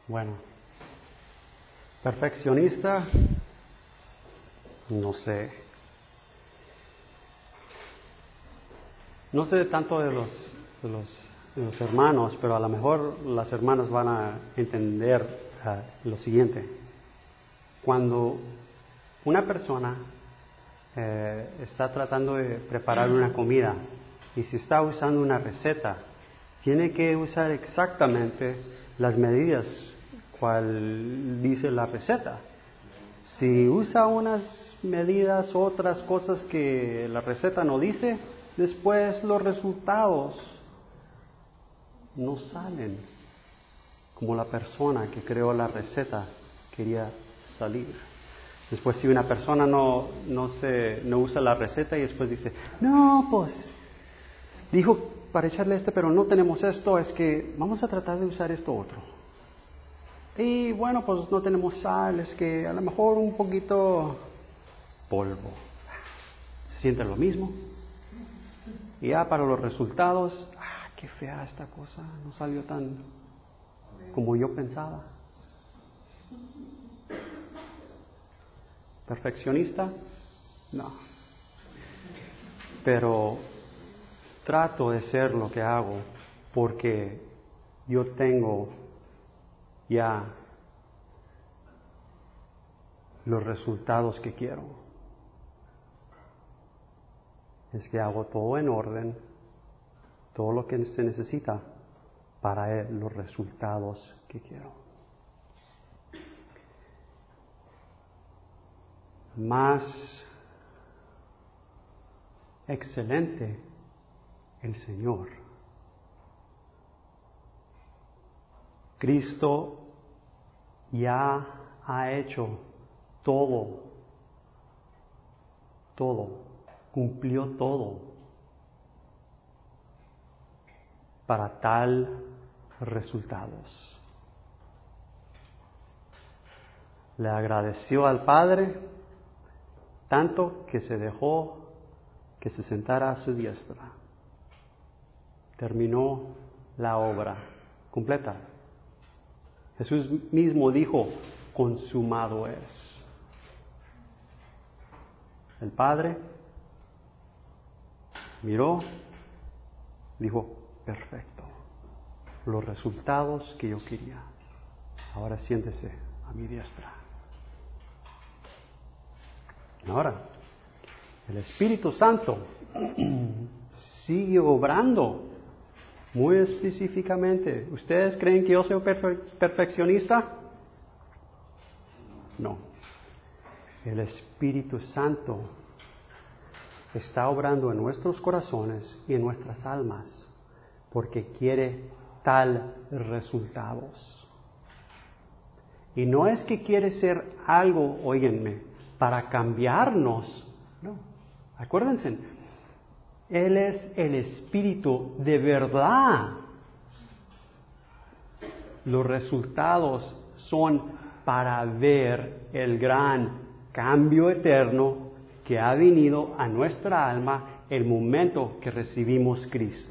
Bueno, perfeccionista, no sé. No sé tanto de los hermanos, pero a lo mejor las hermanas van a entender lo siguiente. Cuando una persona está tratando de preparar una comida y si está usando una receta, tiene que usar exactamente las medidas cual dice la receta. Si usa unas medidas, otras cosas que la receta no dice, después los resultados no salen como la persona que creó la receta quería salir. Después si una persona no usa la receta y después dice, no, pues dijo para echarle pero no tenemos esto, es que vamos a tratar de usar esto otro. Y bueno, pues no tenemos sal, es que a lo mejor un poquito polvo. Se siente lo mismo. Y ya para los resultados, qué fea esta cosa, no salió tan como yo pensaba. ¿Perfeccionista? No. Pero trato de ser lo que hago porque yo tengo ya los resultados que quiero. Es que hago todo en orden, todo lo que se necesita para los resultados que quiero. Más excelente el Señor. Cristo ya ha hecho todo, cumplió todo para tal resultados. Le agradeció al Padre tanto que se dejó que se sentara a su diestra. Terminó la obra completa. Jesús mismo dijo, consumado es. El Padre miró, dijo, perfecto. Los resultados que yo quería. Ahora siéntese a mi diestra. Ahora, el Espíritu Santo sigue obrando muy específicamente. ¿Ustedes creen que yo soy perfeccionista? No. El Espíritu Santo está obrando en nuestros corazones y en nuestras almas porque quiere tal resultados. Y no es que quiere ser algo, óiganme, para cambiarnos. No. Acuérdense, Él es el Espíritu de verdad. Los resultados son para ver el gran cambio eterno que ha venido a nuestra alma el momento que recibimos Cristo.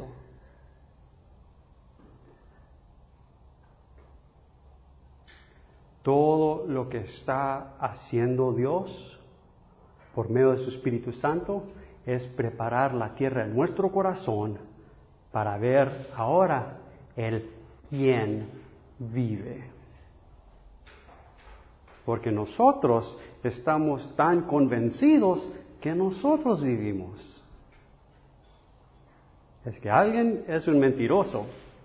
Todo lo que está haciendo Dios por medio de su Espíritu Santo es preparar la tierra en nuestro corazón para ver ahora el quién vive. Porque nosotros estamos tan convencidos que nosotros vivimos. Es que alguien es un mentiroso.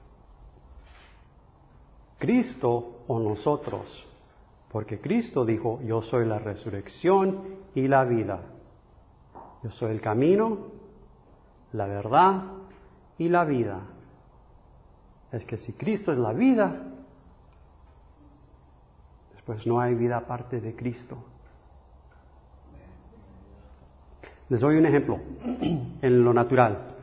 Cristo o nosotros. Porque Cristo dijo, yo soy la resurrección y la vida. Yo soy el camino, la verdad y la vida. Es que si Cristo es la vida, pues no hay vida aparte de Cristo. Les doy un ejemplo en lo natural.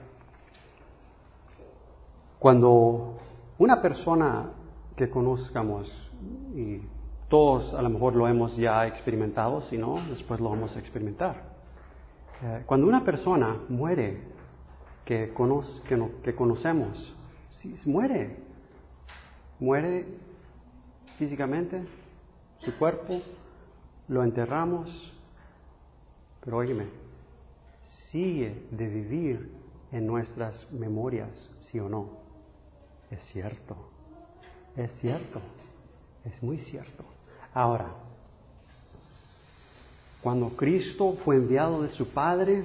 Cuando una persona que conozcamos, y todos a lo mejor lo hemos ya experimentado, si no, después lo vamos a experimentar. Cuando una persona muere, que conocemos, si muere físicamente, su cuerpo, lo enterramos, pero óyeme, sigue de vivir en nuestras memorias, ¿sí o no? Es cierto, es muy cierto. Ahora, cuando Cristo fue enviado de su Padre,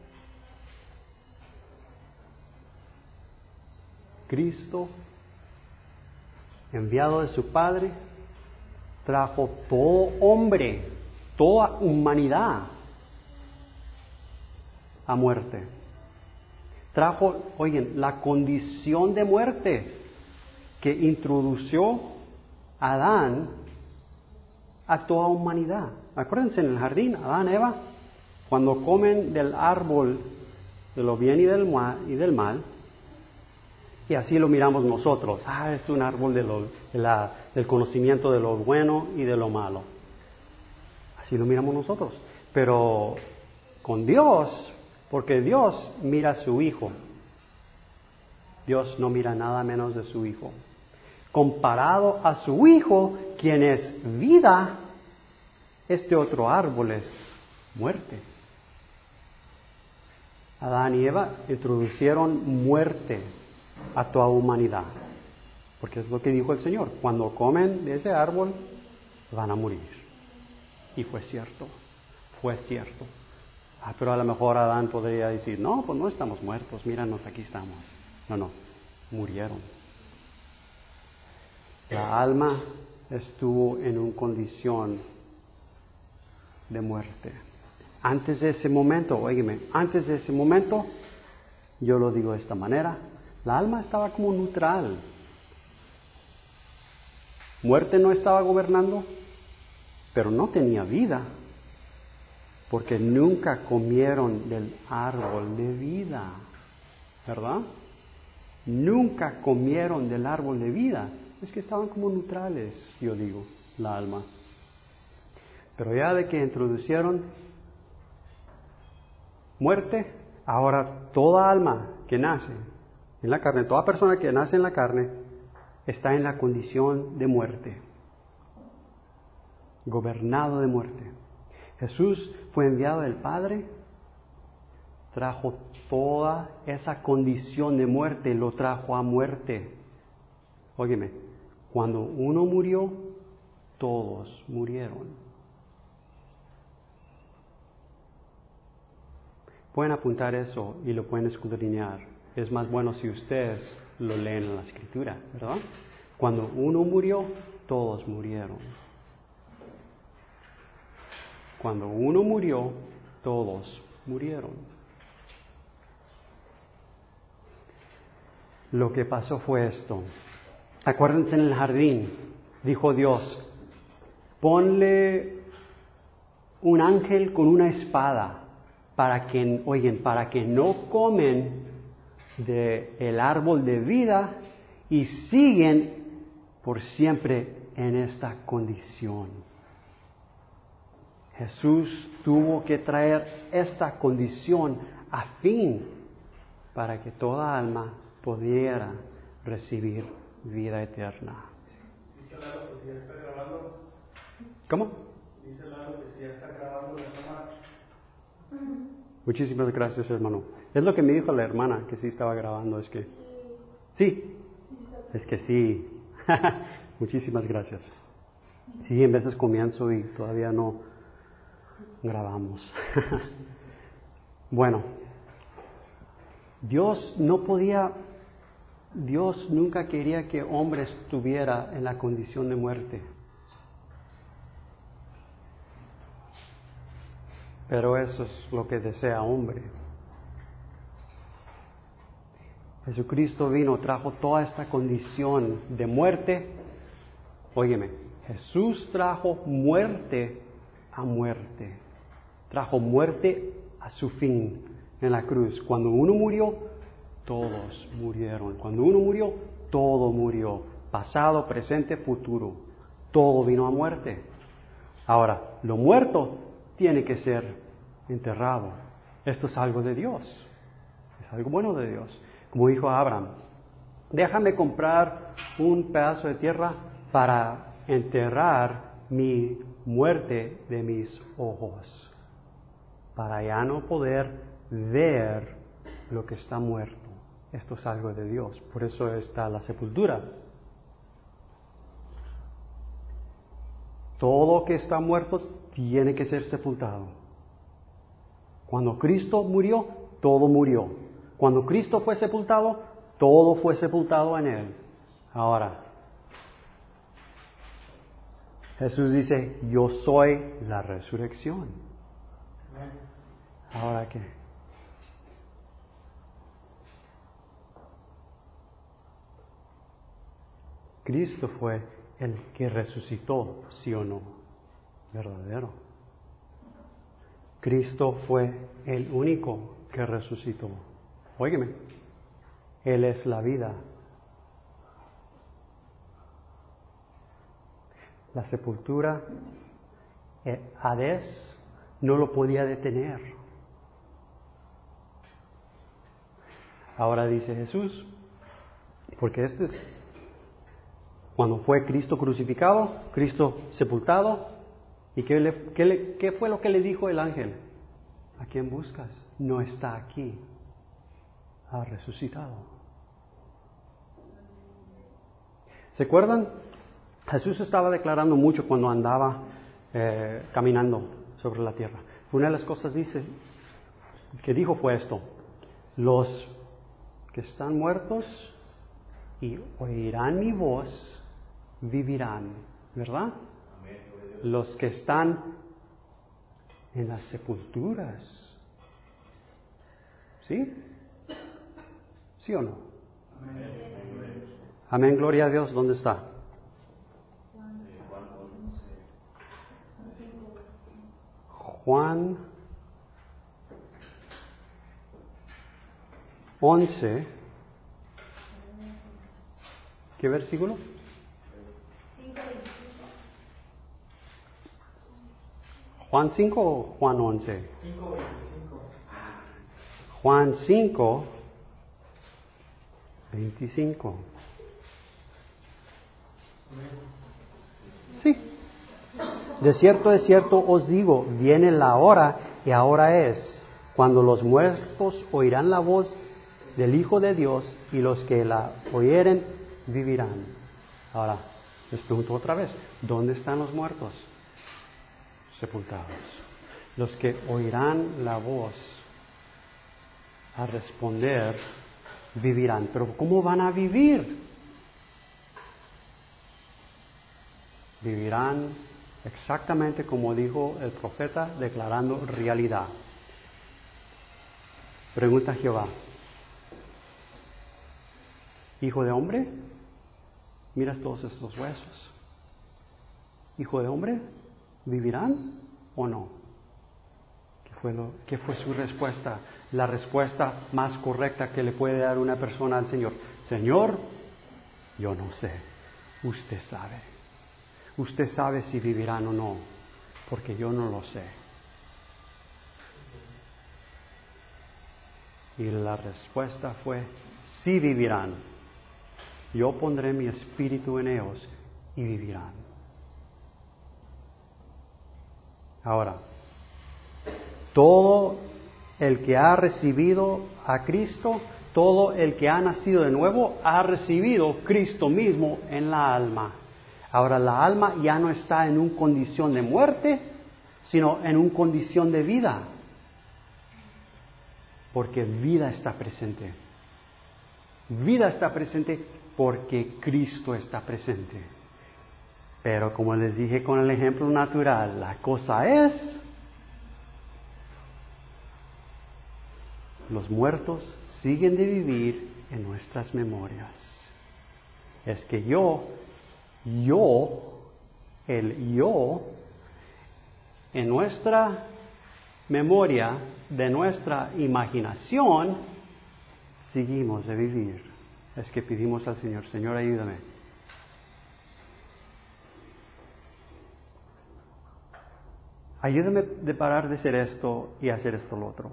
Cristo, enviado de su Padre, trajo todo hombre, toda humanidad a muerte. Trajo, oigan, la condición de muerte que introdució Adán a toda humanidad. Acuérdense en el jardín, Adán y Eva, cuando comen del árbol de lo bien y del mal, y así lo miramos nosotros. Es un árbol del conocimiento de lo bueno y de lo malo. Así lo miramos nosotros. Pero con Dios, porque Dios mira a su Hijo. Dios no mira nada menos de su Hijo. Comparado a su Hijo, quien es vida, este otro árbol es muerte. Adán y Eva introducieron muerte a toda humanidad, porque es lo que dijo el Señor: cuando comen de ese árbol van a morir. Y fue cierto. Pero a lo mejor Adán podría decir: no, pues no estamos muertos, míranos, aquí estamos. No, murieron. La alma estuvo en una condición de muerte. Antes de ese momento, yo lo digo de esta manera, la alma estaba como neutral. Muerte no estaba gobernando, pero no tenía vida, porque nunca comieron del árbol de vida, ¿verdad? Nunca comieron del árbol de vida. Es que estaban como neutrales, yo digo, la alma. Pero ya de que introducieron muerte, ahora toda alma que nace en la carne, toda persona que nace en la carne, está en la condición de muerte, gobernado de muerte. Jesús fue enviado del Padre, trajo toda esa condición de muerte, lo trajo a muerte. Óyeme, cuando uno murió, todos murieron. Pueden apuntar eso y lo pueden escudriñar. Es más bueno si ustedes lo leen en la Escritura, ¿verdad? Cuando uno murió, todos murieron. Cuando uno murió, todos murieron. Lo que pasó fue esto. Acuérdense, en el jardín, dijo Dios: ponle un ángel con una espada para que no comen del árbol de vida y siguen por siempre en esta condición. Jesús tuvo que traer esta condición a fin para que toda alma pudiera recibir vida eterna. Dice Lalo que si ya está grabando. ¿Cómo? Dice Lalo que si ya está grabando la cámara. Muchísimas gracias, hermano. Es lo que me dijo la hermana, que sí estaba grabando. Es que sí, es que sí. Muchísimas gracias. Sí, en veces comienzo y todavía no grabamos. Bueno, Dios nunca quería que hombre estuviera en la condición de muerte. Pero eso es lo que desea hombre. Jesucristo vino, trajo toda esta condición de muerte. Óyeme, Jesús trajo muerte a muerte. Trajo muerte a su fin en la cruz. Cuando uno murió, todos murieron. Cuando uno murió, todo murió. Pasado, presente, futuro. Todo vino a muerte. Ahora, lo muerto tiene que ser enterrado. Esto es algo de Dios. Es algo bueno de Dios. Como dijo Abraham: déjame comprar un pedazo de tierra para enterrar mi muerte de mis ojos, para ya no poder ver lo que está muerto. Esto es algo de Dios, por eso está la sepultura. Todo lo que está muerto tiene que ser sepultado. Cuando Cristo murió, todo murió. Cuando Cristo fue sepultado, todo fue sepultado en Él. Ahora, Jesús dice, yo soy la resurrección. ¿Ahora qué? Cristo fue el que resucitó, ¿sí o no? Verdadero. Cristo fue el único que resucitó. Óigame, Él es la vida. La sepultura, Hades no lo podía detener. Ahora dice Jesús, porque cuando fue Cristo crucificado, Cristo sepultado, ¿y qué fue lo que le dijo el ángel? ¿A quién buscas? No está aquí, ha resucitado. ¿Se acuerdan? Jesús estaba declarando mucho cuando andaba caminando sobre la tierra. Una de las cosas que dijo fue esto: los que están muertos y oirán mi voz vivirán, ¿verdad? Los que están en las sepulturas, ¿sí? ¿Sí o no? Amén, gloria a Dios. ¿Dónde está? Juan 11. ¿Qué versículo? ¿Juan 5 o Juan 11? 5:25. Juan 5, 25. Sí. De cierto os digo, viene la hora, y ahora es, cuando los muertos oirán la voz del Hijo de Dios, y los que la oyeren vivirán. Ahora, les pregunto otra vez, ¿dónde están los muertos? Sepultados. Los que oirán la voz a responder vivirán. Pero ¿cómo van a vivir? Vivirán exactamente como dijo el profeta, declarando realidad. Pregunta Jehová: ¿hijo de hombre? Miras todos estos huesos. ¿Hijo de hombre? ¿Vivirán o no? ¿Qué fue su respuesta? La respuesta más correcta que le puede dar una persona al Señor. Señor, yo no sé. Usted sabe. Usted sabe si vivirán o no, porque yo no lo sé. Y la respuesta fue, sí vivirán. Yo pondré mi espíritu en ellos y vivirán. Ahora, todo el que ha recibido a Cristo, todo el que ha nacido de nuevo, ha recibido Cristo mismo en la alma. Ahora, la alma ya no está en una condición de muerte, sino en una condición de vida. Porque vida está presente. Vida está presente porque Cristo está presente. Pero como les dije con el ejemplo natural, la cosa es, los muertos siguen de vivir en nuestras memorias. Es que el yo, en nuestra memoria, de nuestra imaginación, seguimos de vivir. Es que pedimos al Señor, Señor, ayúdame. Ayúdame de parar de hacer esto y hacer esto lo otro.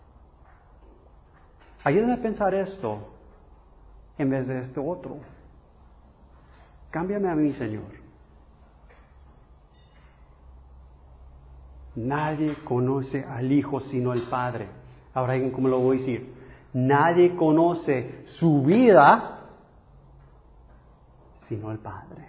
Ayúdame a pensar esto en vez de esto otro. Cámbiame a mí, Señor. Nadie conoce al Hijo sino el Padre. Ahora, ¿cómo lo voy a decir? Nadie conoce su vida sino el Padre.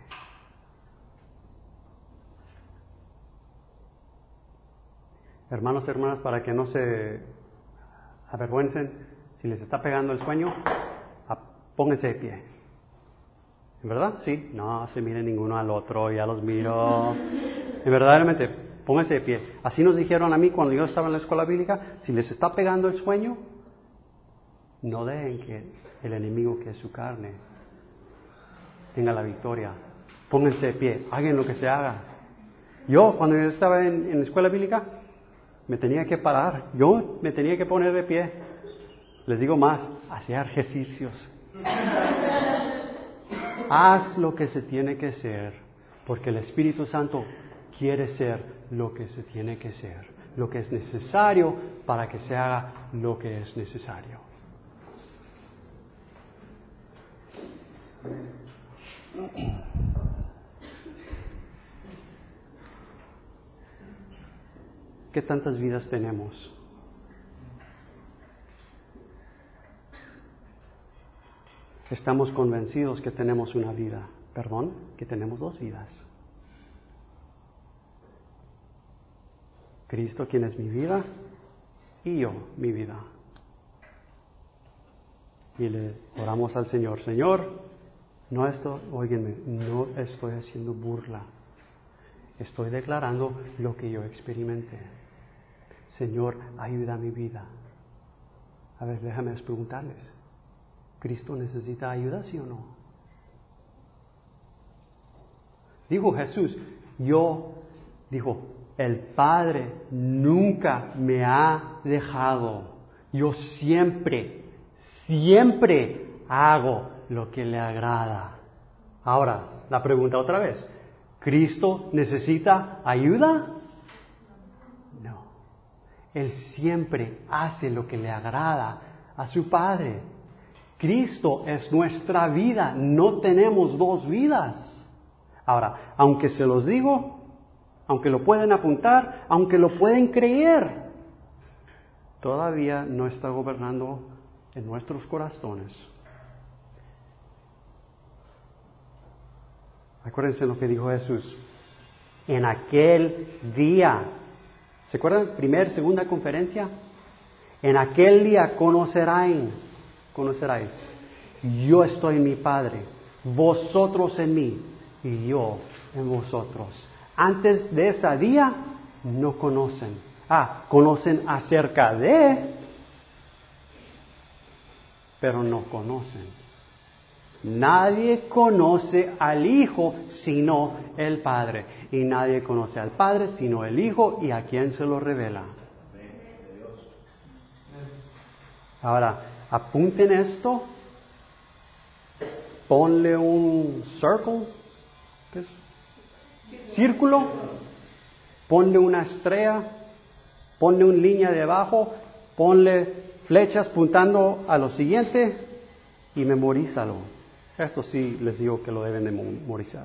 Hermanos y hermanas, para que no se avergüencen, si les está pegando el sueño, pónganse de pie. ¿En verdad? Sí. No se miren ninguno al otro, ya los miro. Verdaderamente, pónganse de pie. Así nos dijeron a mí cuando yo estaba en la escuela bíblica, si les está pegando el sueño, no dejen que el enemigo, que es su carne, tenga la victoria. Pónganse de pie, hagan lo que se haga. Yo, cuando yo estaba en la escuela bíblica, me tenía que parar, yo me tenía que poner de pie. Les digo más, hacía ejercicios. Haz lo que se tiene que hacer, porque el Espíritu Santo quiere ser lo que se tiene que ser, lo que es necesario para que se haga lo que es necesario. ¿Qué tantas vidas tenemos? Estamos convencidos que tenemos una vida, que tenemos dos vidas. Cristo, quien es mi vida, y yo, mi vida. Y le oramos al Señor, Señor, no estoy haciendo burla. Estoy declarando lo que yo experimenté. Señor, ayuda a mi vida. A ver, déjame preguntarles. ¿Cristo necesita ayuda, sí o no? Dijo Jesús, dijo, el Padre nunca me ha dejado. Yo siempre hago lo que le agrada. Ahora, la pregunta otra vez. ¿Cristo necesita ayuda? No. Él siempre hace lo que le agrada a su Padre. Cristo es nuestra vida, no tenemos dos vidas. Ahora, aunque se los digo, aunque lo pueden apuntar, aunque lo pueden creer, todavía no está gobernando en nuestros corazones. Acuérdense lo que dijo Jesús. En aquel día, ¿se acuerdan? Segunda conferencia. En aquel día conoceráis. Yo estoy en mi Padre, vosotros en mí y yo en vosotros. Antes de ese día no conocen. Conocen acerca de, pero no conocen. Nadie conoce al Hijo sino el Padre. Y nadie conoce al Padre sino el Hijo y a quien se lo revela. Ahora, apunten esto. Ponle un circle, ¿qué es? Círculo, ponle una estrella, ponle una línea debajo, ponle flechas apuntando a lo siguiente y memorízalo. Esto sí les digo que lo deben de memorizar.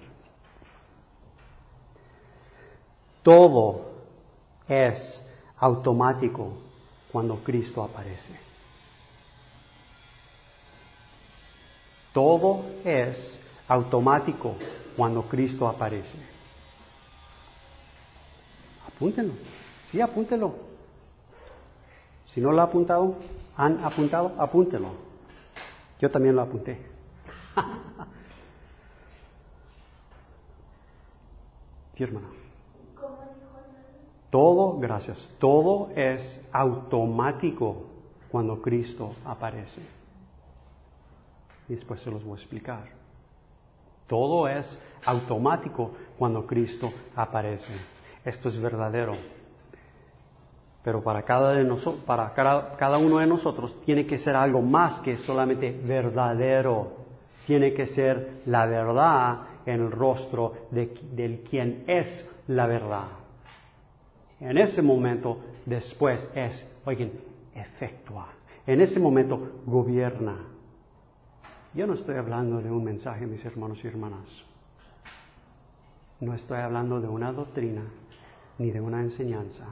Todo es automático cuando Cristo aparece. Todo es automático cuando Cristo aparece. Apúntenlo. Sí, apúntenlo. Si no lo han apuntado, apúntenlo. Yo también lo apunté. Sí, hermano. Todo es automático cuando Cristo aparece. Y después se los voy a explicar. Todo es automático cuando Cristo aparece. Esto es verdadero. Pero para cada uno de nosotros tiene que ser algo más que solamente verdadero. Tiene que ser la verdad en el rostro del quien es la verdad. En ese momento, después efectúa. En ese momento, gobierna. Yo no estoy hablando de un mensaje, mis hermanos y hermanas. No estoy hablando de una doctrina. ni de una enseñanza.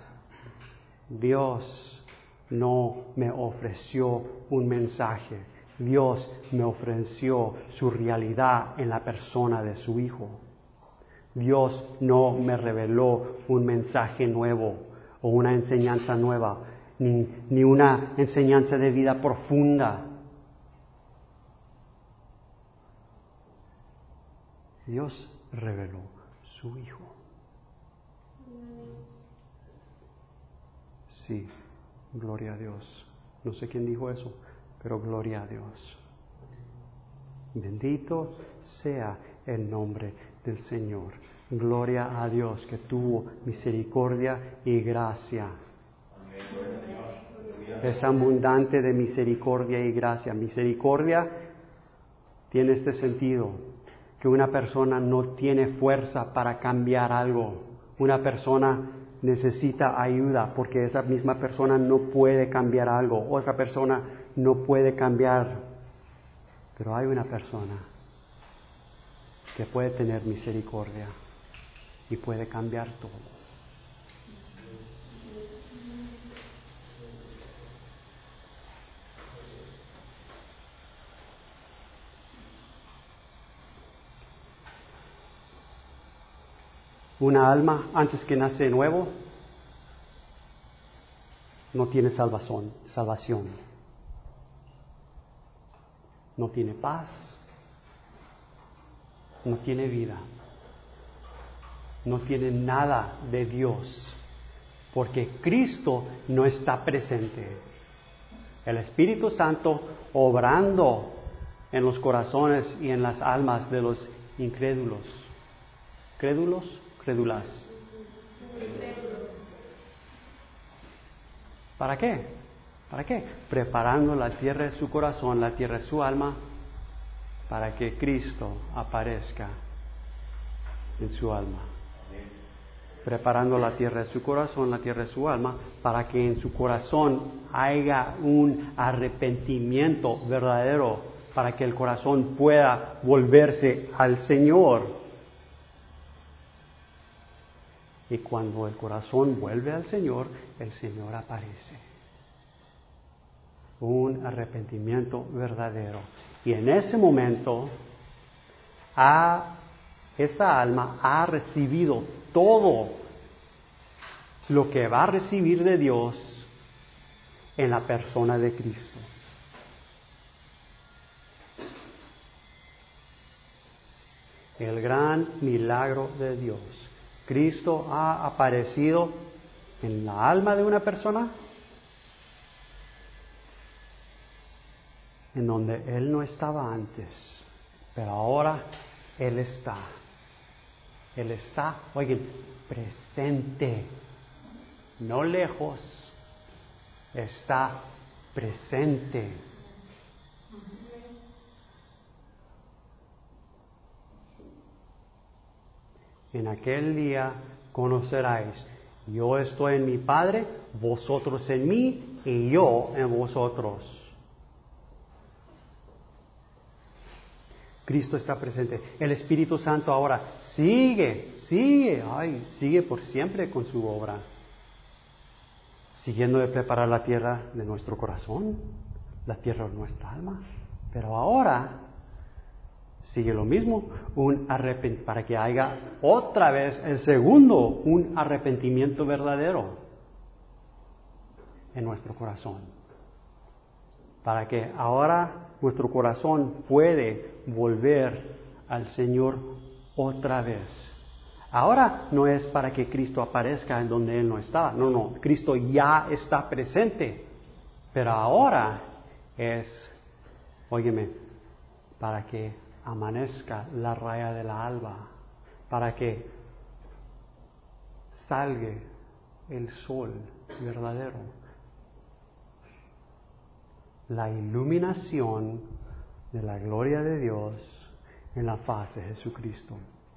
Dios no me ofreció un mensaje. Dios me ofreció su realidad en la persona de su Hijo. Dios no me reveló un mensaje nuevo o una enseñanza nueva, ni una enseñanza de vida profunda. Dios reveló su Hijo. Sí, gloria a Dios. No sé quién dijo eso, pero gloria a Dios. Bendito sea el nombre del Señor. Gloria a Dios que tuvo misericordia y gracia. Es abundante de misericordia y gracia. Misericordia tiene este sentido, que una persona no tiene fuerza para cambiar algo. Una persona necesita ayuda porque esa misma persona no puede cambiar algo. Otra persona no puede cambiar. Pero hay una persona que puede tener misericordia y puede cambiar todo. Una alma, antes que nace de nuevo, no tiene salvación. No tiene paz. No tiene vida. No tiene nada de Dios. Porque Cristo no está presente. El Espíritu Santo obrando en los corazones y en las almas de los incrédulos. ¿Crédulos? Crédulas. ¿Para qué? ¿Para qué? Preparando la tierra de su corazón, la tierra de su alma, para que Cristo aparezca en su alma. Preparando la tierra de su corazón, la tierra de su alma, para que en su corazón haya un arrepentimiento verdadero, para que el corazón pueda volverse al Señor. Y cuando el corazón vuelve al Señor, el Señor aparece. Un arrepentimiento verdadero. Y en ese momento, esta alma ha recibido todo lo que va a recibir de Dios en la persona de Cristo. El gran milagro de Dios. Cristo ha aparecido en la alma de una persona en donde Él no estaba antes, pero ahora Él está. Él está, oigan, presente, no lejos, está presente. En aquel día conoceráis, yo estoy en mi Padre, vosotros en mí y yo en vosotros. Cristo está presente. El Espíritu Santo ahora sigue por siempre con su obra. Siguiendo de preparar la tierra de nuestro corazón, la tierra de nuestra alma. Pero ahora sigue lo mismo, para que haya otra vez el segundo, un arrepentimiento verdadero en nuestro corazón. Para que ahora nuestro corazón puede volver al Señor otra vez. Ahora no es para que Cristo aparezca en donde Él no estaba. No, Cristo ya está presente. Pero ahora es, óyeme, para que amanezca la raya de la alba, para que salga el sol verdadero, la iluminación de la gloria de Dios en la faz de Jesucristo.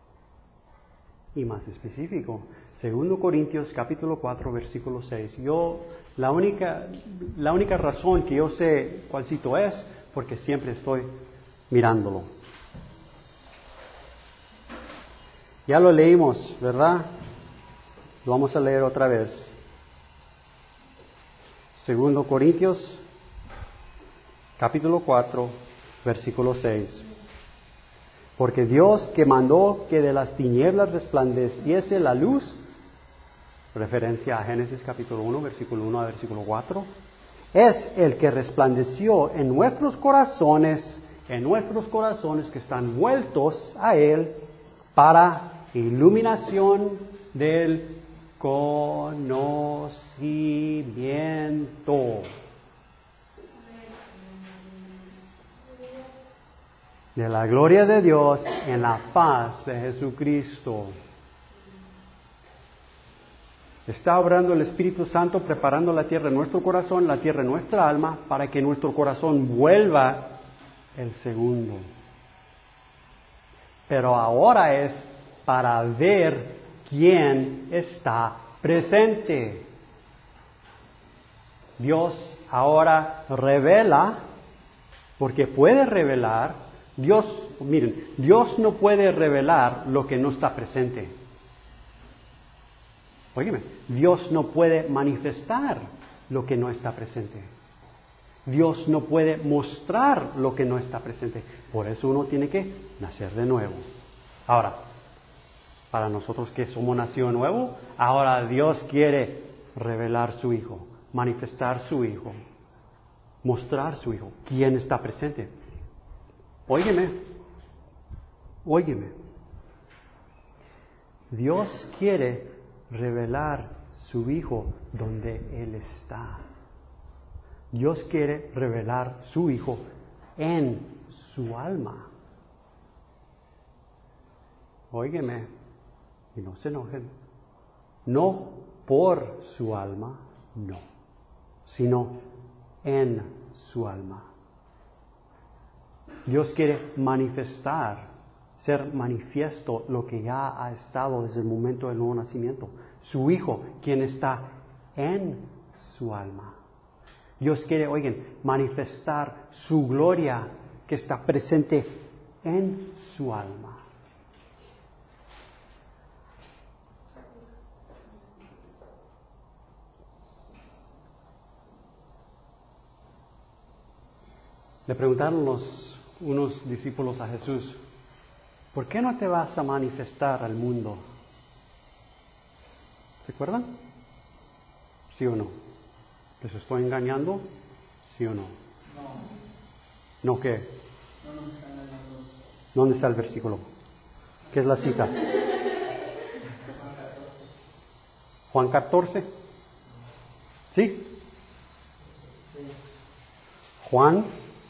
Y más específico, 2 Corintios capítulo 4 versículo 6. La única razón que yo sé cuál cito es porque siempre estoy mirándolo. Ya lo leímos, ¿verdad? Lo vamos a leer otra vez. 2 Corintios, capítulo 4, versículo 6. Porque Dios que mandó que de las tinieblas resplandeciese la luz, referencia a Génesis capítulo 1, versículo 1 a versículo 4, es el que resplandeció en nuestros corazones que están vueltos a Él para iluminación del conocimiento de la gloria de Dios en la paz de Jesucristo. Está obrando el Espíritu Santo preparando la tierra en nuestro corazón, la tierra en nuestra alma, para que nuestro corazón vuelva el segundo. Pero ahora es para ver quién está presente. Dios ahora revela, porque puede revelar. Dios no puede revelar lo que no está presente. Óyeme, Dios no puede manifestar lo que no está presente. Dios no puede mostrar lo que no está presente. Por eso uno tiene que nacer de nuevo. Ahora, para nosotros que somos nacido de nuevo, ahora Dios quiere revelar su Hijo, manifestar su Hijo, mostrar su Hijo. ¿Quién está presente? Óyeme. Dios quiere revelar su Hijo donde Él está. Dios quiere revelar su Hijo en su alma. Óigeme, y no se enojen. No por su alma, no, sino en su alma. Dios quiere manifestar, ser manifiesto lo que ya ha estado desde el momento del nuevo nacimiento. Su Hijo, quien está en su alma. Dios quiere, manifestar su gloria que está presente en su alma. Le preguntaron unos discípulos a Jesús, ¿por qué no te vas a manifestar al mundo? ¿Se acuerdan? ¿Sí o no? ¿Les estoy engañando? ¿Sí o no? No. ¿No qué? ¿Dónde está el versículo? ¿Qué es la cita? Juan 14. ¿Sí? Juan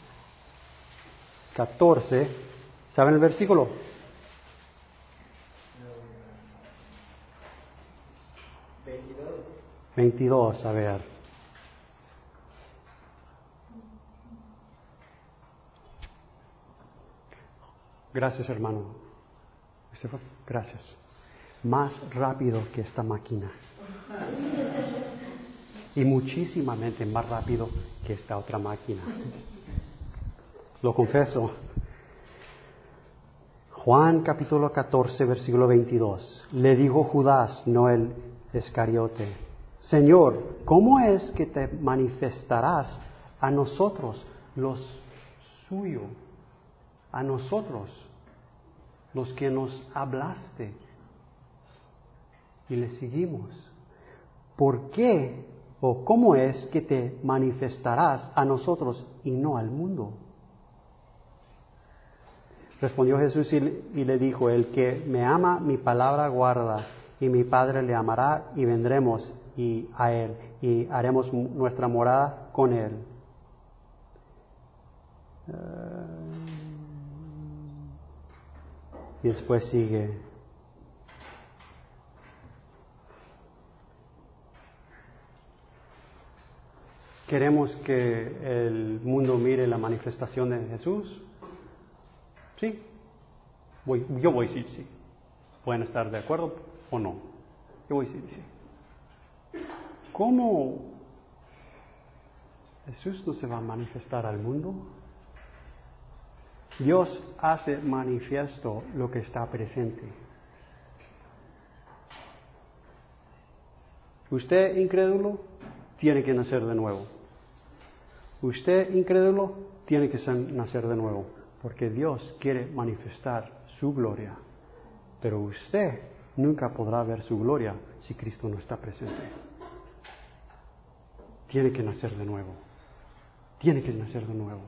14. ¿Saben el versículo? ¿22? 22, a ver. Gracias, hermano. Gracias. Más rápido que esta máquina. Y muchísimamente más rápido que esta otra máquina. Lo confieso. Juan capítulo 14, versículo 22. Le dijo Judas, no el Iscariote: Señor, ¿cómo es que te manifestarás a nosotros, los suyos? A nosotros, los que nos hablaste y le seguimos. ¿Por qué o cómo es que te manifestarás a nosotros y no al mundo? Respondió Jesús y le dijo: el que me ama, mi palabra guarda, y mi Padre le amará, y vendremos a él, y haremos nuestra morada con él. Y después sigue: ¿queremos que el mundo mire la manifestación de Jesús? Sí. Yo voy a decir sí. Pueden estar de acuerdo o no. Yo voy a decir sí. ¿Cómo Jesús no se va a manifestar al mundo? Dios hace manifiesto lo que está presente. Usted incrédulo, tiene que nacer de nuevo. Usted incrédulo, tiene que nacer de nuevo, porque Dios quiere manifestar su gloria. Pero usted nunca podrá ver su gloria si Cristo no está presente. Tiene que nacer de nuevo. Tiene que nacer de nuevo.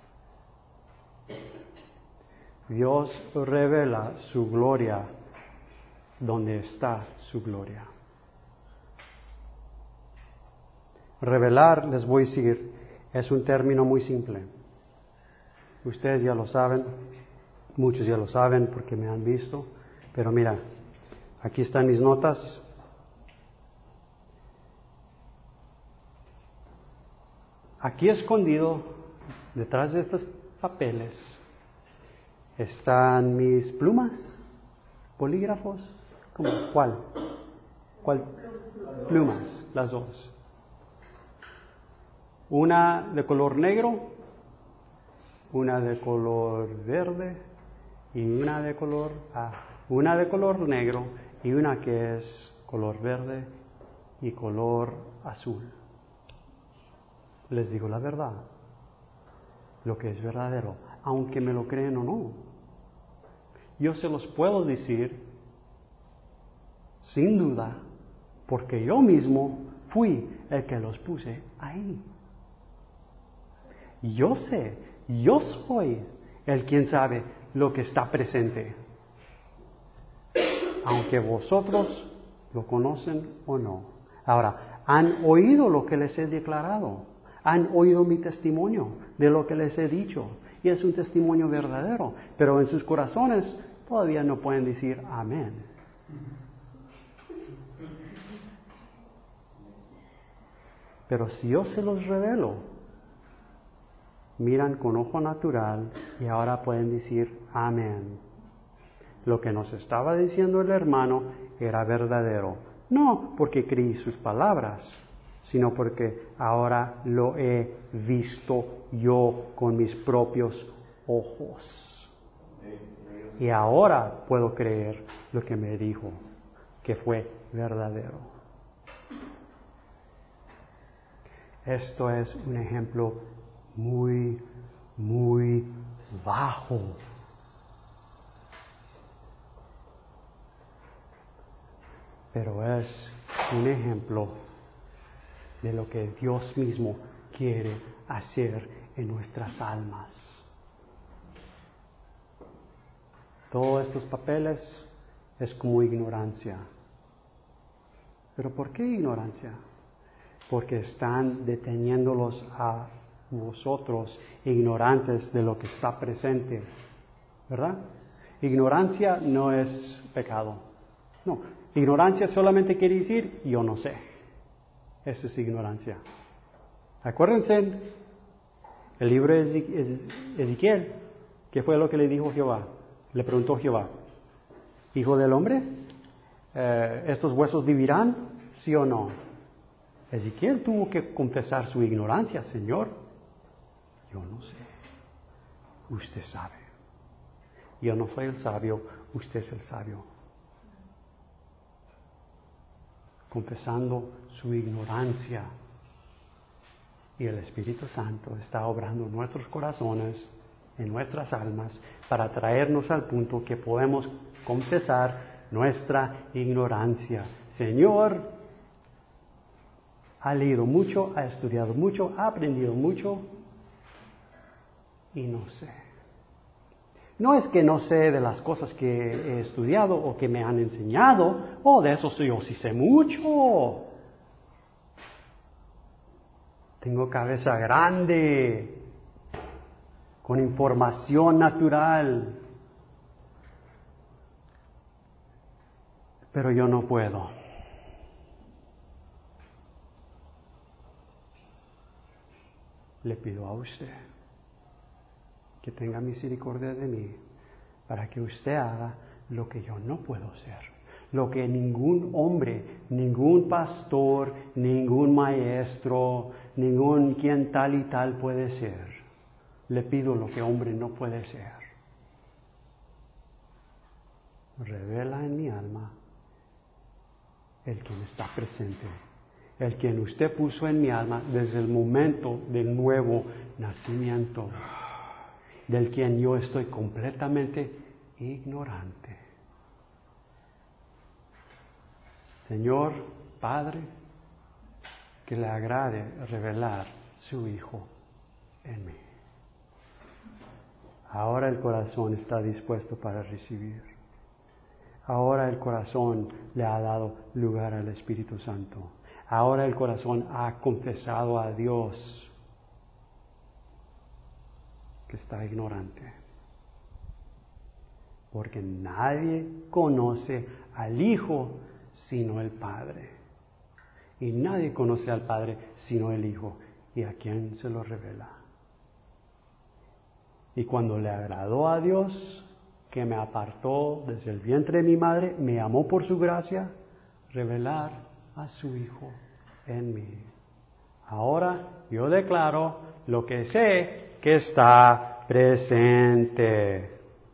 Dios revela su gloria donde está su gloria. Revelar, les voy a decir, es un término muy simple. Ustedes ya lo saben, muchos ya lo saben porque me han visto, pero mira, aquí están mis notas. Aquí escondido, detrás de estos papeles, están mis plumas, bolígrafos, ¿cómo? ¿Cuál? Plumas, las dos. Una de color negro, una de color verde y una de color negro y una que es color verde y color azul. Les digo la verdad, lo que es verdadero, aunque me lo creen o no. Yo se los puedo decir sin duda, porque yo mismo fui el que los puse ahí. Yo sé, yo soy el quien sabe lo que está presente, aunque vosotros lo conocen o no. Ahora, han oído lo que les he declarado, han oído mi testimonio de lo que les he dicho, y es un testimonio verdadero, pero en sus corazones todavía no pueden decir amén. Pero si yo se los revelo, miran con ojo natural y ahora pueden decir amén. Lo que nos estaba diciendo el hermano era verdadero, no porque creí sus palabras, sino porque ahora lo he visto yo con mis propios ojos. Y ahora puedo creer lo que me dijo, que fue verdadero. Esto es un ejemplo muy, muy bajo. Pero es un ejemplo de lo que Dios mismo quiere hacer en nuestras almas. Todos estos papeles es como ignorancia. ¿Pero por qué ignorancia? Porque están deteniéndolos a vosotros ignorantes de lo que está presente, ¿verdad? Ignorancia no es pecado. No, ignorancia solamente quiere decir yo no sé. Eso es ignorancia. Acuérdense, el libro de Ezequiel, ¿qué fue lo que le dijo Jehová? Le preguntó Jehová, Hijo del hombre, ¿estos huesos vivirán? ¿Sí o no? Ezequiel tuvo que confesar su ignorancia. Señor, yo no sé. Usted sabe. Yo no soy el sabio, usted es el sabio. Confesando su ignorancia. Y el Espíritu Santo está obrando en nuestros corazones, en nuestras almas, para traernos al punto que podemos confesar nuestra ignorancia. Señor, ha leído mucho, ha estudiado mucho, ha aprendido mucho y no sé. No es que no sé de las cosas que he estudiado o que me han enseñado, de eso yo sí sé mucho. Tengo cabeza grande, con información natural, pero yo no puedo. Le pido a usted que tenga misericordia de mí para que usted haga lo que yo no puedo hacer, lo que ningún hombre, ningún pastor, ningún maestro, ningún quien tal y tal puede ser. Le pido lo que hombre no puede ser. Revela en mi alma el quien está presente el quien usted puso en mi alma desde el momento del nuevo nacimiento, del quien yo estoy completamente ignorante. Señor Padre, que le agrade revelar su Hijo en mí. Ahora el corazón está dispuesto para recibir. Ahora el corazón le ha dado lugar al Espíritu Santo. Ahora el corazón ha confesado a Dios que está ignorante. Porque nadie conoce al Hijo sino el Padre. Y nadie conoce al Padre sino el Hijo. ¿Y a quién se lo revela? Y cuando le agradó a Dios, que me apartó desde el vientre de mi madre, me amó por su gracia, revelar a su Hijo en mí. Ahora yo declaro lo que sé que está presente.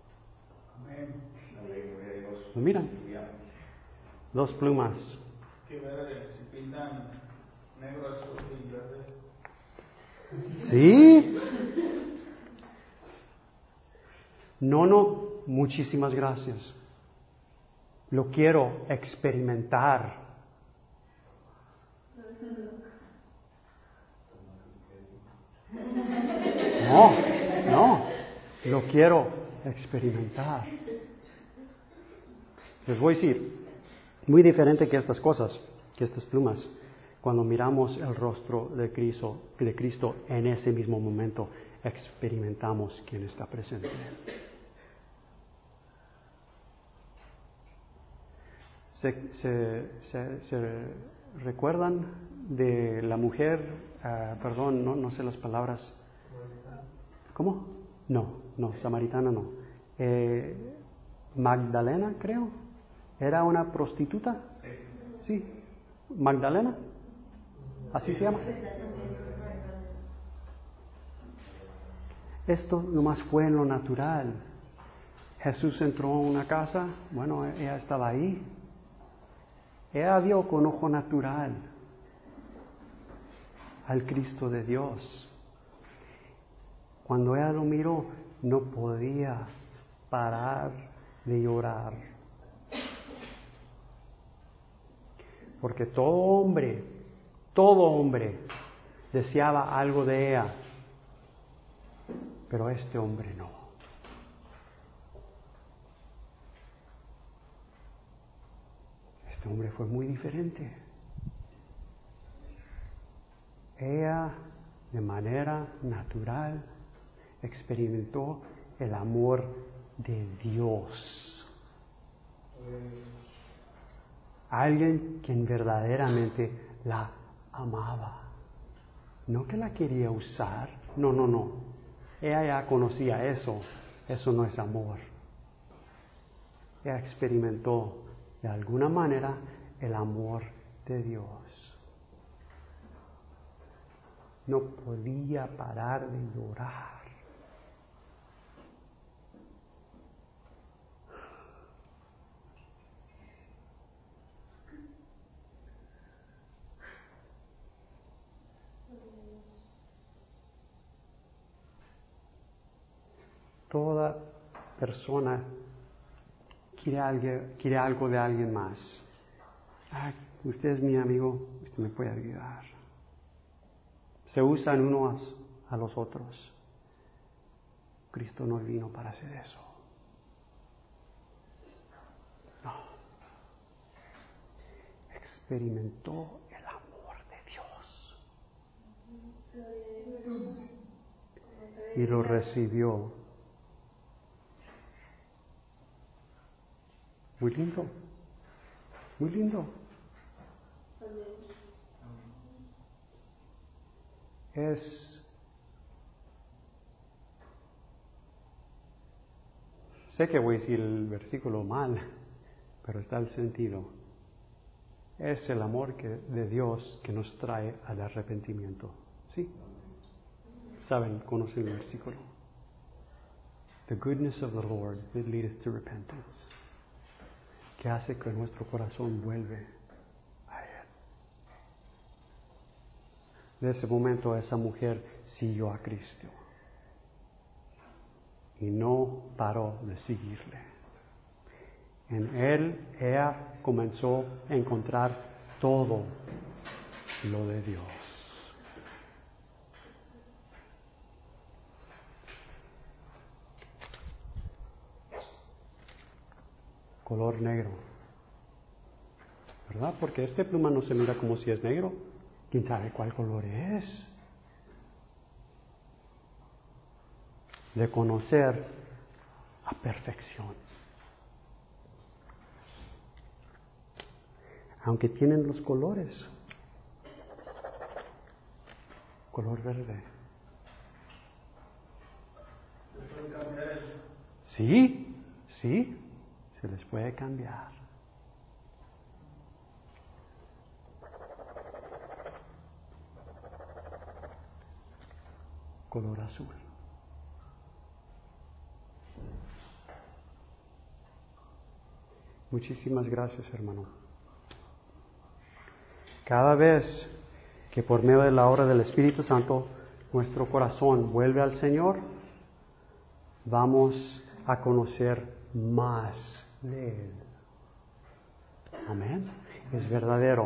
¿Lo miran? Dos plumas. Que verde, si pintan negro, azul y verde. ¿Sí? No, muchísimas gracias. Lo quiero experimentar. No, lo quiero experimentar. Les voy a decir, muy diferente que estas cosas, que estas plumas, cuando miramos el rostro de Cristo en ese mismo momento, experimentamos quién está presente. ¿Se recuerdan de la mujer, perdón, no sé las palabras? ¿Cómo? No, samaritana no. Magdalena, creo. ¿Era una prostituta? Sí. ¿Magdalena? ¿Así se llama? Esto nomás fue en lo natural. Jesús entró a una casa, bueno, ella estaba ahí. Ella vio con ojo natural al Cristo de Dios. Cuando ella lo miró, no podía parar de llorar. Porque todo hombre deseaba algo de ella, pero este hombre no. Este hombre fue muy diferente. Ella, de manera natural, experimentó el amor de Dios. Alguien quien verdaderamente la amaba. No que la quería usar. No. Ella ya conocía eso. Eso no es amor. Ella experimentó de alguna manera el amor de Dios. No podía parar de llorar. Toda persona quiere algo de alguien más. Usted es mi amigo, usted me puede ayudar. Se usan unos a los otros. Cristo no vino para hacer eso. No. Experimentó el amor de Dios. Y lo recibió. Muy lindo. Muy lindo. Sé que voy a decir el versículo mal, pero está el sentido. Es el amor de Dios que nos trae al arrepentimiento. ¿Sí? ¿Saben? ¿Conocen el versículo? The goodness of the Lord that leadeth to repentance. Que hace que nuestro corazón vuelve a Él. De ese momento esa mujer siguió a Cristo y no paró de seguirle. En él ella comenzó a encontrar todo lo de Dios. Color negro, ¿verdad? Porque este pluma no se mira como si es negro. ¿Quién sabe cuál color es? De conocer a perfección. Aunque tienen los colores. Color verde. Sí, sí, se les puede cambiar. Color azul. Muchísimas gracias, hermano. Cada vez que por medio de la obra del Espíritu Santo nuestro corazón vuelve al Señor, vamos a conocer más de Él. Amén. Es verdadero.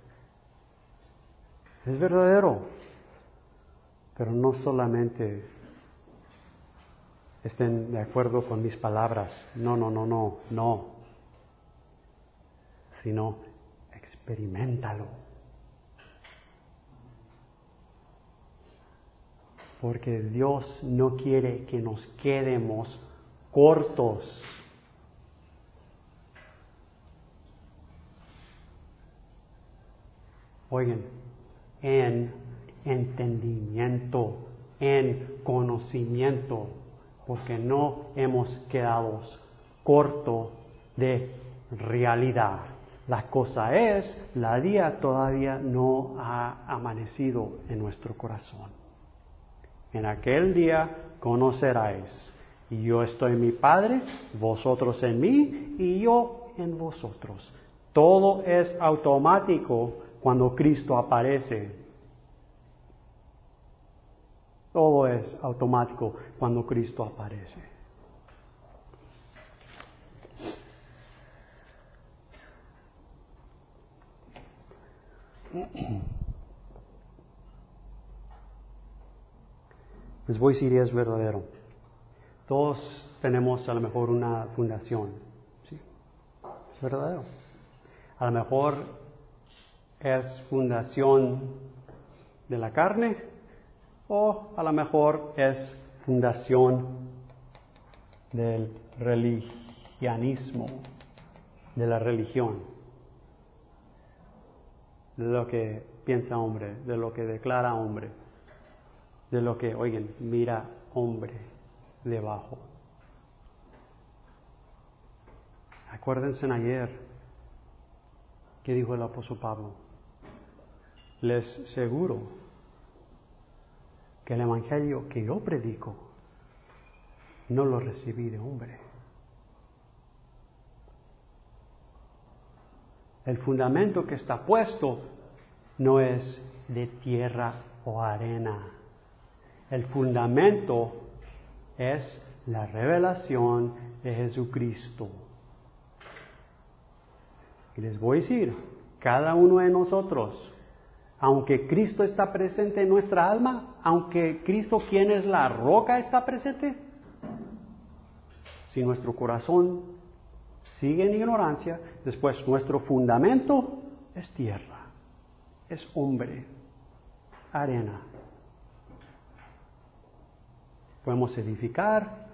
Es verdadero. Pero no solamente estén de acuerdo con mis palabras. No. Sino experiméntalo. Porque Dios no quiere que nos quedemos cortos. Oigan, en entendimiento, en conocimiento, porque no hemos quedado cortos de realidad. La cosa es, la día todavía no ha amanecido en nuestro corazón. En aquel día conoceráis, y yo estoy en mi Padre, vosotros en mí, y yo en vosotros. Todo es automático cuando Cristo aparece. Todo es automático cuando Cristo aparece. Les voy a decir, es verdadero. Todos tenemos a lo mejor una fundación. ¿Sí? Es verdadero. A lo mejor es fundación de la carne o a lo mejor es fundación del religianismo, de la religión, de lo que piensa hombre, de lo que declara hombre, de lo que, oigan, mira hombre debajo. Acuérdense en ayer que dijo el apóstol Pablo, les seguro que el evangelio que yo predico no lo recibí de hombre. El fundamento que está puesto no es de tierra o arena. El fundamento es la revelación de Jesucristo. Y les voy a decir, cada uno de nosotros, aunque Cristo está presente en nuestra alma, aunque Cristo, quien es la roca, está presente, si nuestro corazón sigue en ignorancia, después nuestro fundamento es tierra, es hombre, arena. Podemos edificar,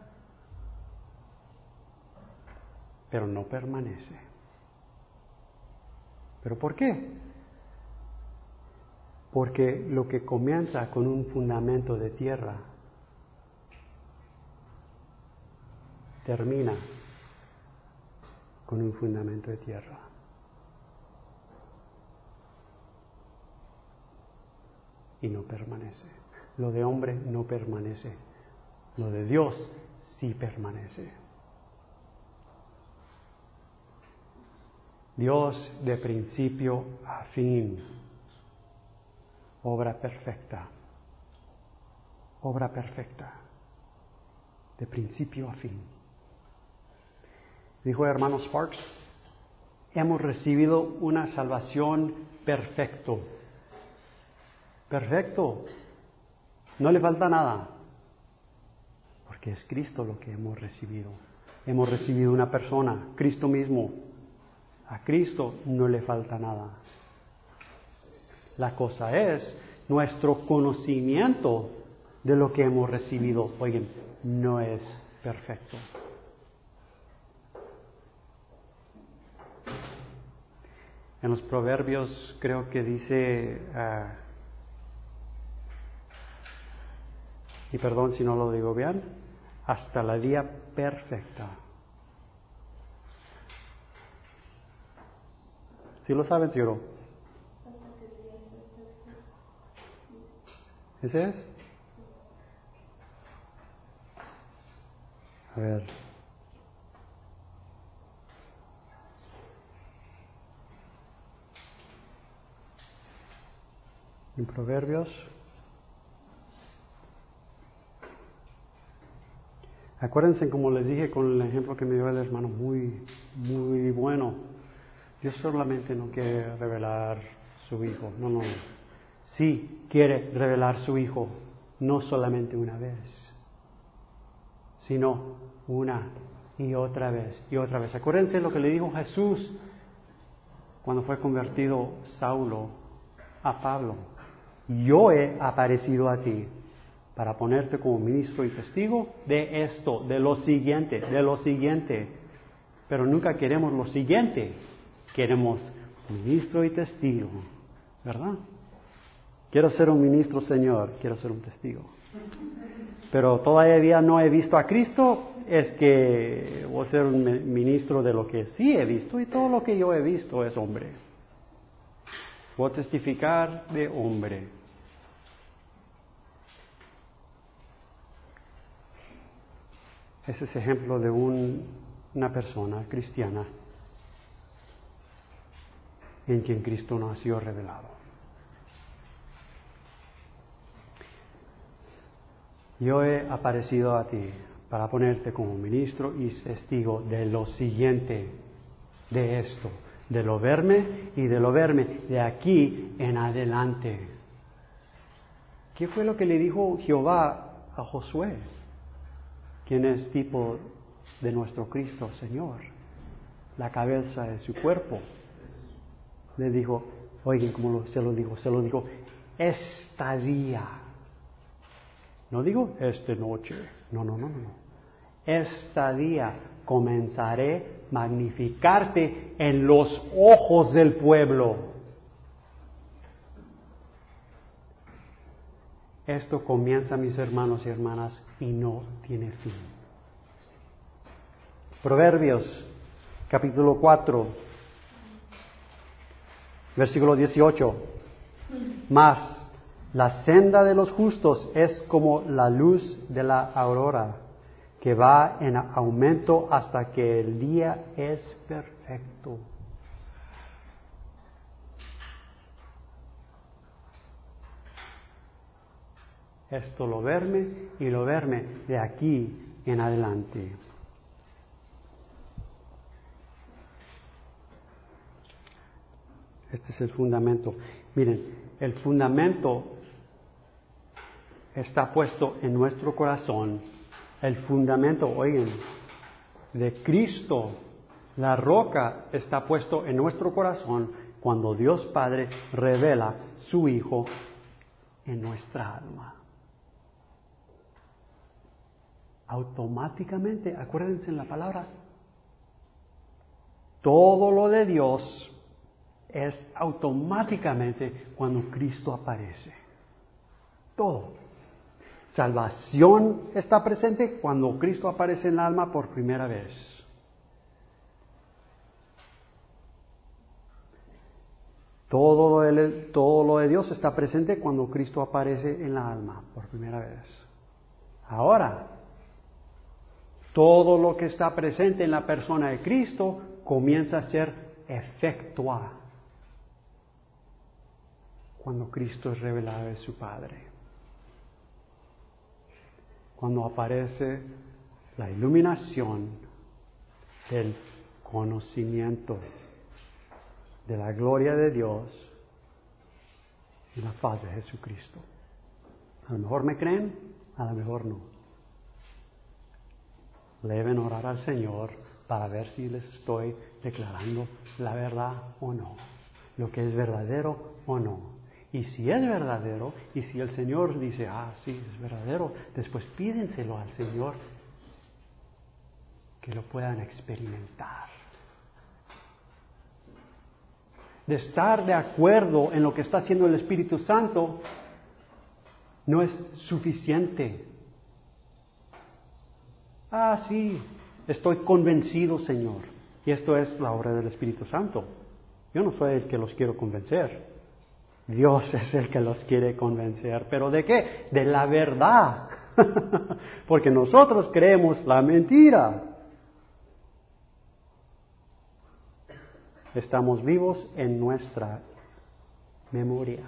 pero no permanece. ¿Pero por qué? Porque lo que comienza con un fundamento de tierra termina con un fundamento de tierra. Y no permanece. Lo de hombre no permanece. Lo de Dios sí permanece. Dios de principio a fin obra perfecta. Obra perfecta. De principio a fin. Dijo el hermano Sparks, hemos recibido una salvación perfecto. Perfecto. No le falta nada. Porque es Cristo lo que hemos recibido. Hemos recibido una persona, Cristo mismo. A Cristo no le falta nada. La cosa es nuestro conocimiento de lo que hemos recibido. Oigan, no es perfecto. En los Proverbios creo que dice, y perdón si no lo digo bien, hasta la día perfecta. ¿Sí lo saben, sí o no? ¿Ese es? A ver. En Proverbios. Acuérdense, como les dije con el ejemplo que me dio el hermano, muy bueno. Dios solamente no quiere revelar su Hijo. No. Sí quiere revelar su Hijo, no solamente una vez, sino una y otra vez y otra vez. Acuérdense lo que le dijo Jesús cuando fue convertido Saulo a Pablo. Yo he aparecido a ti para ponerte como ministro y testigo de esto, de lo siguiente. Pero nunca queremos lo siguiente, queremos ministro y testigo, ¿verdad? Quiero ser un ministro, Señor, quiero ser un testigo. Pero todavía no he visto a Cristo, es que voy a ser un ministro de lo que sí he visto, y todo lo que yo he visto es hombre. Voy a testificar de hombre. Ese es ejemplo de una persona cristiana en quien Cristo no ha sido revelado. Yo he aparecido a ti para ponerte como ministro y testigo de lo siguiente, de esto, de lo verme y de lo verme de aquí en adelante. ¿Qué fue lo que le dijo Jehová a Josué? ¿Quién es tipo de nuestro Cristo, Señor? La cabeza de su cuerpo. Le dijo, oigan, ¿cómo se lo dijo? Se lo dijo, esta día. No digo esta noche. No. Esta día comenzaré a magnificarte en los ojos del pueblo. Esto comienza, mis hermanos y hermanas, y no tiene fin. Proverbios, capítulo 4, versículo 18. Mas la senda de los justos es como la luz de la aurora, que va en aumento hasta que el día es perfecto. Esto lo verme y lo verme de aquí en adelante. Este es el fundamento. Miren, el fundamento está puesto en nuestro corazón. El fundamento, oigan, de Cristo, la roca, está puesto en nuestro corazón cuando Dios Padre revela su Hijo en nuestra alma. Automáticamente, acuérdense en la palabra, todo lo de Dios es automáticamente cuando Cristo aparece. Todo. Salvación está presente cuando Cristo aparece en el alma por primera vez. Todo lo de Dios está presente cuando Cristo aparece en la alma por primera vez. Ahora, todo lo que está presente en la persona de Cristo comienza a ser efectuado. cuando Cristo es revelado de su Padre. Cuando aparece la iluminación del conocimiento de la gloria de Dios y la faz de Jesucristo. A lo mejor me creen, a lo mejor no. Le deben orar al Señor para ver si les estoy declarando la verdad o no, lo que es verdadero o no. Y si es verdadero, y si el Señor dice, sí, es verdadero, después pídenselo al Señor que lo puedan experimentar. De estar de acuerdo en lo que está haciendo el Espíritu Santo no es suficiente. Sí, estoy convencido, Señor. Y esto es la obra del Espíritu Santo. Yo no soy el que los quiero convencer. Dios es el que los quiere convencer. ¿Pero de qué? De la verdad. Porque nosotros creemos la mentira. Estamos vivos en nuestra memoria.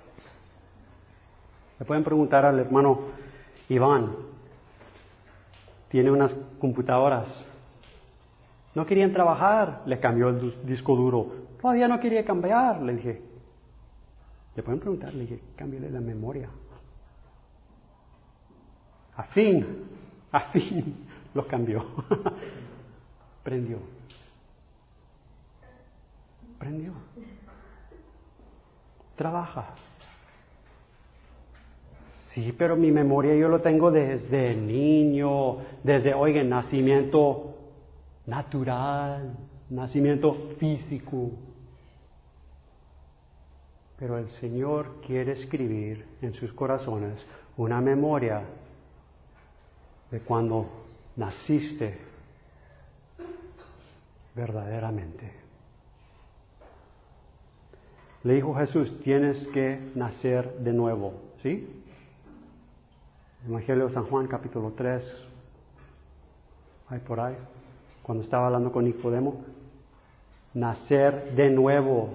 Le pueden preguntar al hermano Iván. Tiene unas computadoras. No querían trabajar. Le cambió el disco duro. Todavía no quería cambiar. Le dije. Le pueden preguntar. Le dije, cámbiale la memoria. A fin lo cambió. Prendió. Trabaja. Sí, pero mi memoria yo lo tengo desde niño, desde, nacimiento natural, nacimiento físico. Pero el Señor quiere escribir en sus corazones una memoria de cuando naciste verdaderamente. Le dijo Jesús, tienes que nacer de nuevo, ¿sí? Evangelio de San Juan, capítulo 3, por ahí, cuando estaba hablando con Nicodemo, nacer de nuevo.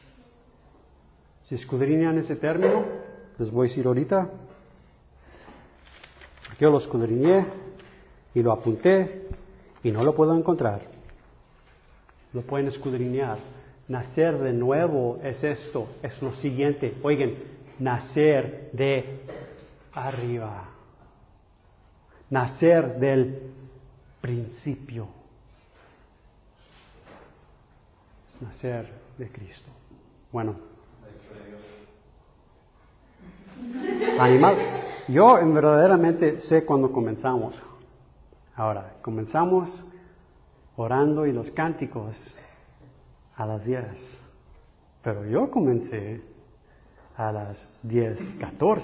Si escudriñan ese término, les voy a decir ahorita, yo lo escudriñé y lo apunté y no lo puedo encontrar. Lo pueden escudriñar. Nacer de nuevo es esto, es lo siguiente. Nacer de arriba. Nacer del principio. Nacer de Cristo. Bueno. Animal. Yo verdaderamente sé cuando comenzamos. Ahora, comenzamos orando y los cánticos a las 10. Pero yo comencé a las 10:14.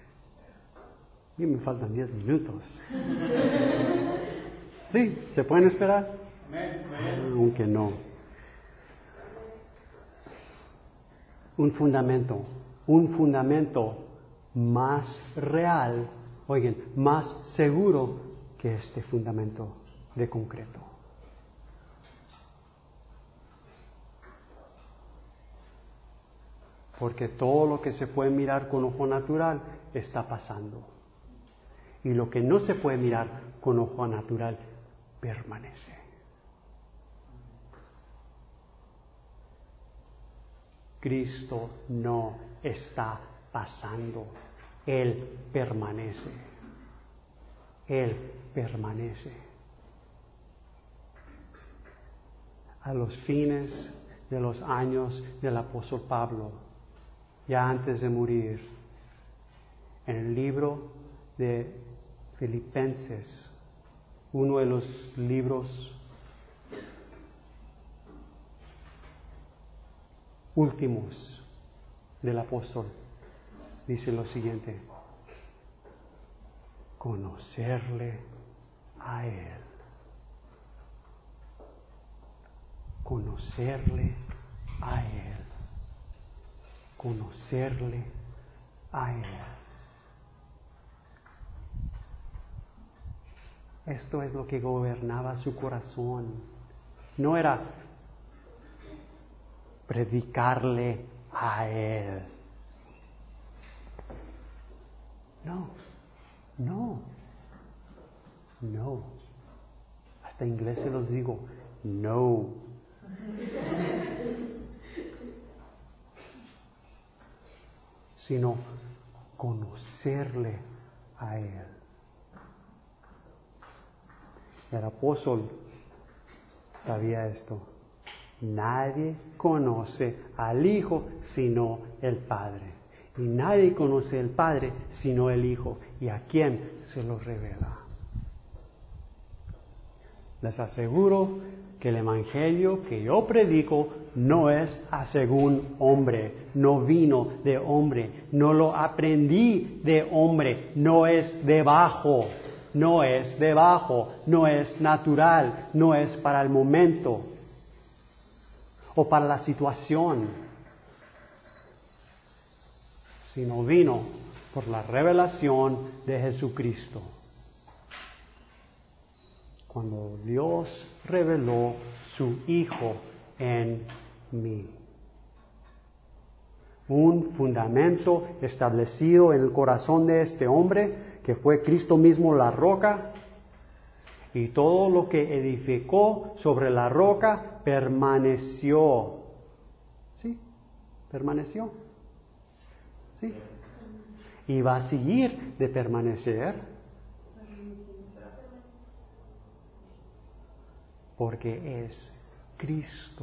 Y me faltan 10 minutos. Sí, ¿se pueden esperar? Aunque no. Un fundamento más real, más seguro que este fundamento de concreto. Porque todo lo que se puede mirar con ojo natural está pasando. Y lo que no se puede mirar con ojo natural permanece. Cristo no está pasando. Él permanece. Él permanece. A los fines de los años del apóstol Pablo, ya antes de morir, en el libro de Filipenses, uno de los libros últimos del apóstol, dice lo siguiente: conocerle a Él. Conocerle a Él. Conocerle a Él. Esto es lo que gobernaba su corazón. No era predicarle a Él. No. Hasta en inglés se los digo. No. Sino conocerle a Él. El apóstol sabía esto. Nadie conoce al Hijo sino el Padre. Y nadie conoce al Padre sino el Hijo. ¿Y a quién se lo revela? Les aseguro que el Evangelio que yo predico no es a según hombre, no vino de hombre, no lo aprendí de hombre, no es debajo, no es natural, no es para el momento o para la situación, sino vino por la revelación de Jesucristo. Cuando Dios reveló su Hijo en mí. Un fundamento establecido en el corazón de este hombre, que fue Cristo mismo la roca, y todo lo que edificó sobre la roca permaneció. ¿Sí? Permaneció. ¿Sí? Y va a seguir de permanecer. Porque es Cristo.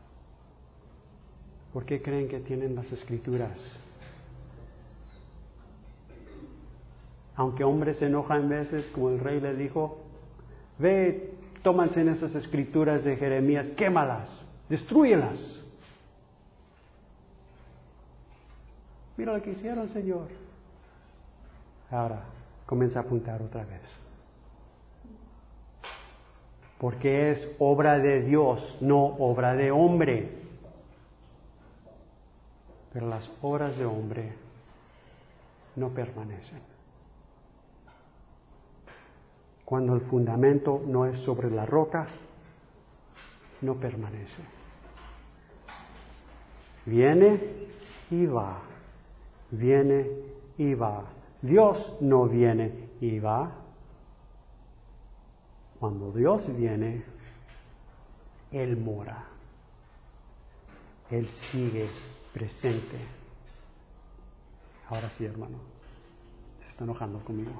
¿Por qué creen que tienen las Escrituras? Aunque hombres se enojan veces, como el rey le dijo, ve, tómanse en esas Escrituras de Jeremías, quémalas, destrúyelas. Mira lo que hicieron, Señor. Ahora, comienza a apuntar otra vez. Porque es obra de Dios, no obra de hombre. Pero las obras de hombre no permanecen. Cuando el fundamento no es sobre la roca, no permanece. Viene y va. Viene y va. Dios no viene y va. Cuando Dios viene, Él mora. Él sigue presente. Ahora sí, hermano. Se está enojando conmigo.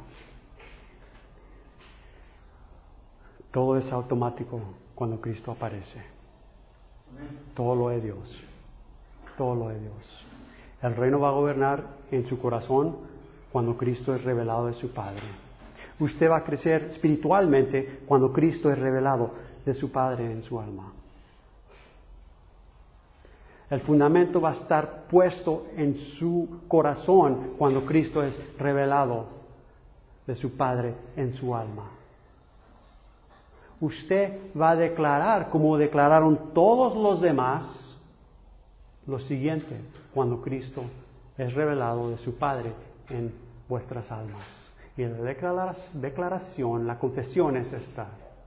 Todo es automático cuando Cristo aparece. Todo lo de Dios. Todo lo de Dios. El reino va a gobernar en su corazón cuando Cristo es revelado de su Padre. Usted va a crecer espiritualmente cuando Cristo es revelado de su Padre en su alma. El fundamento va a estar puesto en su corazón cuando Cristo es revelado de su Padre en su alma. Usted va a declarar, como declararon todos los demás, lo siguiente cuando Cristo es revelado de su Padre en vuestras almas. Y la declaración, la confesión es esta.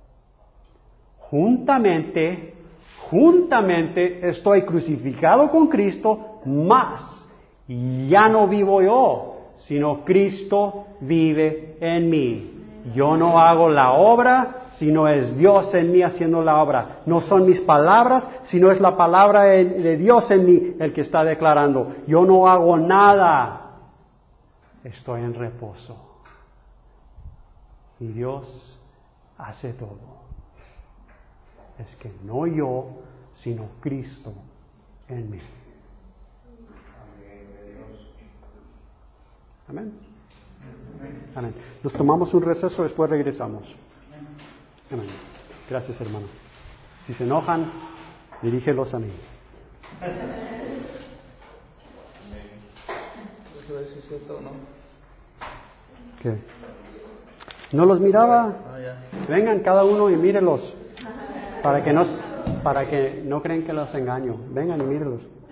Juntamente estoy crucificado con Cristo, mas ya no vivo yo, sino Cristo vive en mí. Yo no hago la obra, sino es Dios en mí haciendo la obra. No son mis palabras, sino es la palabra de Dios en mí el que está declarando. Yo no hago nada, estoy en reposo. Y Dios hace todo. Es que no yo, sino Cristo en mí. Amén. Amén. Nos tomamos un receso, después regresamos. Amén. Gracias, hermano. Si se enojan, dirígelos a mí. Eso es cierto, ¿no? ¿Qué? ¿No los miraba? Ya. Vengan cada uno y mírelos. Para que no creen que los engaño. Vengan y mírelos.